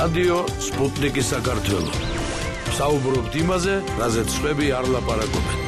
რადიო სპუტნიკი საქართველო. საუბრობთ იმაზე, რაზეც სხვები არ ლაპარაკობენ.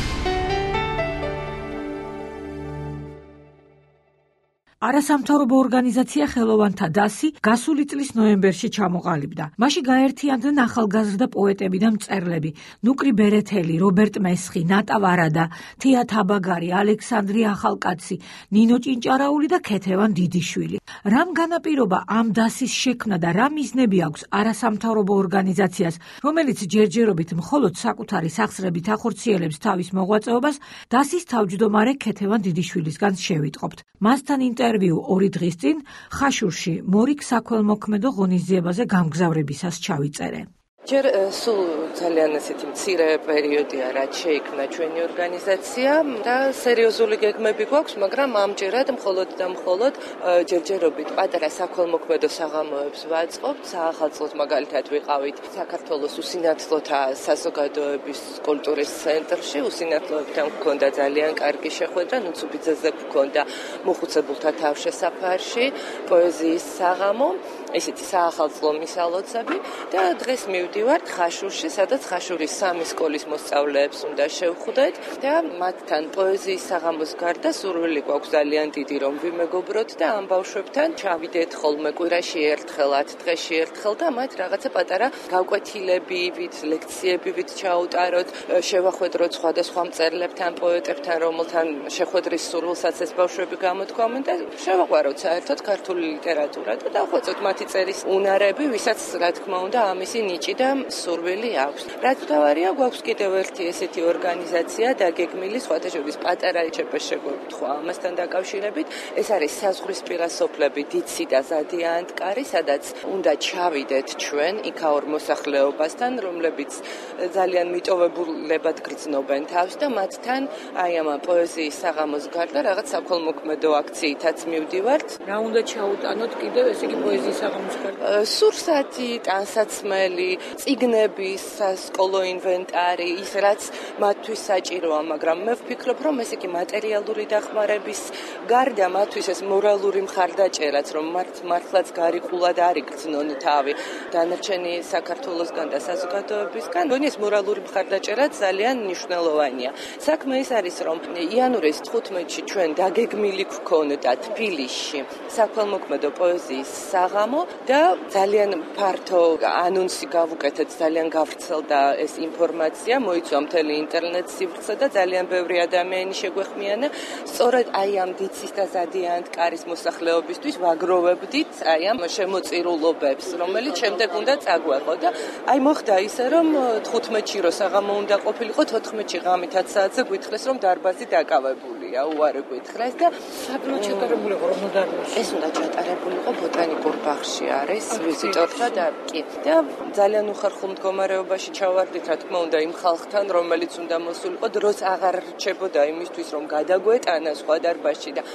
არასამთავრობო ორგანიზაცია ხელოვანთა დასი გასული წლის ნოემბერში ჩამოყალიბდა. მასში გაერთიანდნენ ახალგაზრდა პოეტები და მწერლები: ნუკრი ბერეთელი, რობერტ მესხი, ნატა ვარადა, თია თაბაგარი, ალექსანდრე ახალკაცი, ნინო ჭინჭარაული და ქეთევან დიდიშვილი. რამ განაპირობა ამ დასის შექმნა და რა მიზნები აქვს არასამთავრობო ორგანიზაციას, რომელიც ჯერჯერობით მხოლოდ საკუთარი სახსრებით ახორციელებს თავის მოღვაწეობას, დასის თავმჯდომარე ქეთევან დიდიშვილისგან შევიტყობთ. მასთან ინტერვიუ 2 დღის წინ ხაშურში მორიგ საქველმოქმედო ღონისძიებაზე გამგზავრებისას ჩავიწერე. ჯერ სულ ძალიან ესეთი მცირე პერიოდია, რაც შეიქმნა ჩვენი ორგანიზაცია და სერიოზული გეგმები გვაქვს, მაგრამ ამჯერად მხოლოდ და მხოლოდ ჯერჯერობით პატარა საქველმოქმედო საღამოებს ვაწყობთ. საახალწლოდ მაგალითად ვიყავით საქართველოს უსინათლოთა საზოგადოების კულტურის ცენტრში, უსინათლოებთან გვქონდა ძალიან კარგი შეხვედრა, ნუცუბიძეზე გვქონდა მოხუცებულთა თავშესაფარში პოეზიის საღამო, ესეთი საახალწლო მისალოცები და დღეს მივდივართ ხაშურში, სადაც ხაშურის 3 სკოლის მოსწავლეებს უნდა შევხვდეთ და მათთან პოეზიის საღამოს გარდა სურვილი გვაქვს ძალიან დიდი რომ ვიმეგობროთ და ამ ბავშვებთან ჩავიდეთ ხოლმე კვირაში ერთხელ, 10 დღეში ერთხელ და მათ რაღაცა პატარა გაკვეთილებივით, ლექციებივით ჩაუტაროთ, შევახვედროთ სხვადასხვა მწერლებთან, პოეტებთან, რომელთან შეხვედრის სურვილსაც ეს ბავშვები გამოთქვამენ და შევაყვაროთ საერთოდ ქართული ლიტერატურა და დავხვეწოთ მათი წერის უნარები, ვისაც რა თქმა უნდა ამისი ნიჭი და სურვილი აქვს. რაც მთავარია, გვაქვს კიდევ ერთი ესეთი ორგანიზაცია დაგეგმილი, სხვათა შორის პატარა ეჩეპეს შეგვეთქვა ამასთან დაკავშირებით. ეს არის საზღვრისპირა სოფლები დიცი და ზადია ანტკარი, სადაც უნდა ჩავიდეთ ჩვენ იქაურ მოსახლეობასთან, რომლებიც ძალიან მიტოვებულებად გრძნობენ თავს და მათთან აი ამ პოეზიის საღამოს გარდა რაღაც საქველმოქმედო აქციითაც მივდივართ. რა უნდა ჩაუტანოთ კიდევ ესე იგი პოეზიის საღამოს გარდა? სურსათი, ტანსაცმელი, წიგნების სასკოლო ინვენტარი, ის რაც მათთვის საჭიროა, მაგრამ მე ვფიქრობ, რომ ეს იგი მატერიალური დახმარების გარდა მათთვის ეს მორალური მხარდაჭერაც, რომ მართლაც გარიყულად არ იგრძნონ თავი დანარჩენი საქართველოსგან და საზოგადოებისგან, მგონი ეს მორალური მხარდაჭერა ძალიან მნიშვნელოვანია. საქმე ის არის, რომ იანვრის 15-ში ჩვენ დაგეგმილი გვქონდა თბილისში საქველმოქმედო პოეზიის საღამო და ძალიან ფართო ანონსი გავუკეთეთ, ძალიან გავრცელდა ეს ინფორმაცია, მოიცვა მთელი ინტერნეტ სივრცე და ძალიან ბევრი ადამიანი შეგვეხმიანა. სწორედ აი ამ დიცის და ზადია ანტკარის მოსახლეობისთვის ვაგროვებდით აი ამ შემოწირულობებს, რომელიც შემდეგ უნდა წაგვეყო და აი მოხდა ისე, რომ 15-ში რო საღამო უნდა ყოფილიყო, 14-ში ღამით 10 საათზე გვითხრეს, რომ დარბაზი დაკავებულია, უარი გვითხრეს და საგნო ჩატარებულიყო რომ დარბაზი. ეს უნდა ჩატარებულიყო ბოტანიკურ ბაღში არის ვიზიტორთა დარგი და ძალიან უხერხულ მდგომარეობაში ჩავარდით, რა თქმა უნდა, იმ ხალხთან, რომელიც უნდა მოსულიყო, დროს აღარ რჩებოდა იმისთვის, რომ გადაგვეტანა სხვა დარბაზში და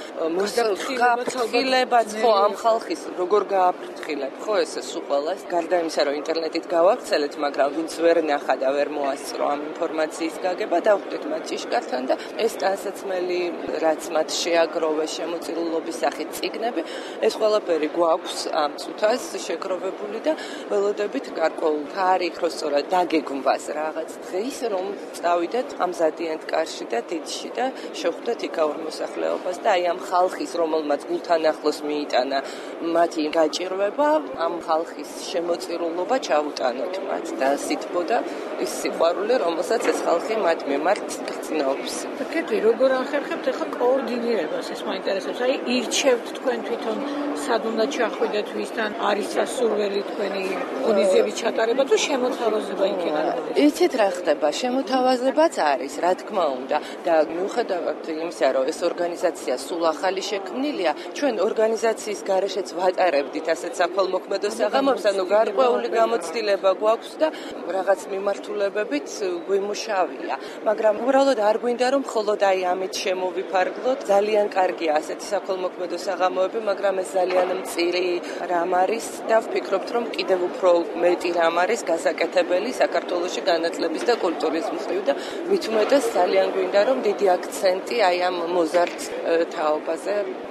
გაფრთხილებაც ხო ამ ხალხის როგორ გააფრთხილებ, ხო ესე სულ ყველას. გარდა იმისა, რომ ინტერნეტით გავავრცელეთ, მაგრამ ვინც ვერ ნახა და ვერ მოასწრო ამ ინფორმაციის გაგება, დავხვდით მათ ჭიშკართან და ეს ტანსაცმელი, რაც მათ შეაგროვეს შემოწირულობის სახით წიგნები, ეს ყველაფერი გვაქვს ამ წუთას შეგროვებული და ველოდებით გარკვეულ თარიღს სწორად დაგეგმვას რაღაც დღეს, რომ წავიდეთ ამ ზადიანტკარში და დიცში და შევხვდეთ იქაურ მოსახლეობას და აი ამ ხალხის, რომელმაც გულთან ახლოს მიიტანა მათი გაჭირვება, ამ ხალხის შემოწირულობა ჩავუტანოთ მათ და სითბოდა ის სიყვარული, რომელსაც ეს ხალხი მათ მიმართ გრძნობს. კეთილი, როგორ ახერხებთ ახლა კოორდინირებას, ეს მაინტერესებს. აი ირჩევთ თქვენ თვითონ სად უნდა ჩახვიდეთ, ვისთან არის სასურველი თქვენი ღონისძიების ჩატარება თუ შემოთავაზება იქნება? იცით რა ხდება, შემოთავაზებაც არის, რა თქმა უნდა და მიუხედავად იმისა, რომ ეს ორგანიზაცია სულ ახალი შექმნილია, ჩვენ ორგანიზაციის გარეშეც ვატარებდით ასეთ საქველმოქმედო საღამოებს, ანუ გარკვეული გამოცდილება გვაქვს და რაღაც მიმართულებებით გვიმუშავია, მაგრამ უბრალოდ არ გვინდა რომ მხოლოდ აი ამით შემოვიფარგლოთ. ძალიან კარგია ასეთი საქველმოქმედო საღამოები, მაგრამ ეს ძალიან მწირი რამ არის და ვფიქრობთ, რომ კიდევ უფრო მეტი რამ არის გასაკეთებელი საქართველოში განათლების და კულტურის მხრივ და მით უმეტეს ძალიან გვინდა რომ დიდი აქცენტი აი ამ მოზარდ თაობაზე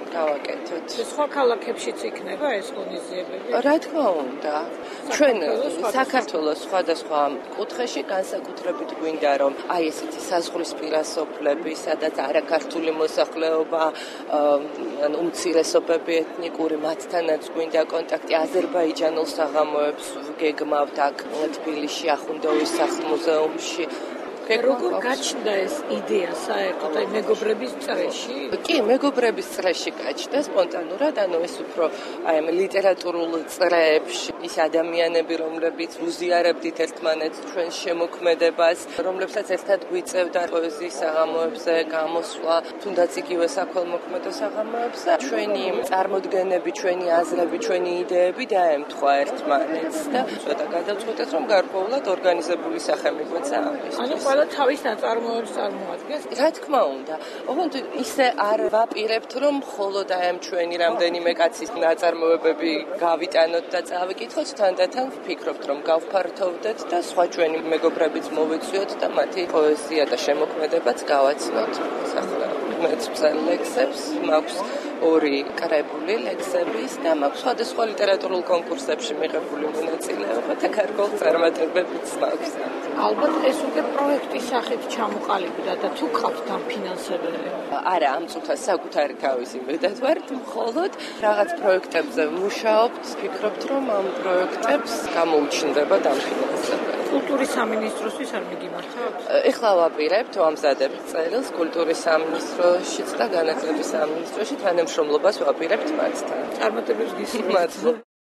გავაკეთოთ. სხვა ქალაქებშიც იქნება ეს ღონისძიებები? რა თქმა უნდა. ჩვენ საქართველოს სხვადასხვა კუთხეში განსაკუთრებით გვინდა რომ აი ესეთი საზღვრისპირა სოფლები, სადაც არაქართული მოსახლეობა, ან უმცირესობები ეთნიკური, მათთანაც გვინდა კონტაქტი. აზერბაიჯანულ საღამოებს გეგმავთ აქ თბილისში, ახუნდოვის სახლ-მუზეუმში. როგორ გაჩნდა ეს იდეა საერთოდ აი მეგობრების წრეში? კი, მეგობრების წრეში გაჩნდა სპონტანურად, ანუ ეს უფრო აი ამ ლიტერატურულ წრეებში ის ადამიანები, რომლებიც უზიარებდით ერთმანეთს ჩვენ შემოქმედებას, რომლებსაც ერთად გვიწევდა პოეზიის საღამოებზე გამოსვლა, თუნდაც იგივე საქველმოქმედო საღამოებზე, ჩვენი წარმოდგენები, ჩვენი აზრები, ჩვენი იდეები დაემთხვა ერთმანეთს და ცოტა გადავწყვეტეთ, რომ გარკვეულად ორგანიზებული სახე მიგვეცა ამისთვის. თავის ნაწარმოებს წარმოადგენს. რა თქმა უნდა. ოღონდ ისე არ ვაპირებთ, რომ მხოლოდ აი ამ ჩვენი რამდენიმე კაცის ნაწარმოებები გავიტანოთ და წავიკითხოთ, თანდათან ვფიქრობთ, რომ გავფართოვდეთ და სხვა ჩვენი მეგობრებიც მოვეცვიოთ და მათი პოეზია და შემოქმედებაც გავაცნოთ. ახლა მეც ვწერე ლექსებს, მაქვს 2 კრებული ლექსების და მაქვს სხვადასხვა ლიტერატურულ კონკურსებში მიღებული მონაწილეობა და გარკვეულ წარმატებებიც მაქვს. ალბათ ეს უკვე პროექტის სახით ჩამოყალიბდა და თუ გყავთ დამფინანსებელი? არა, ამ წუთას საკუთარი თავისი მედად ვართ, მხოლოდ რაღაც პროექტებზე ვმუშაობთ, ვფიქრობთ, რომ ამ პროექტებს გამოუჩნდება დამფინანსებელი. კულტურის სამინისტროსთვის არ მიგიმართებთ? ეხლა ვაპირებთ, ვამზადებთ წერილს კულტურის სამინისტროშიც და განათლების სამინისტროში თანამშრომლობას ვაპირებთ მათთან. წარმატებებს გისურვებთ.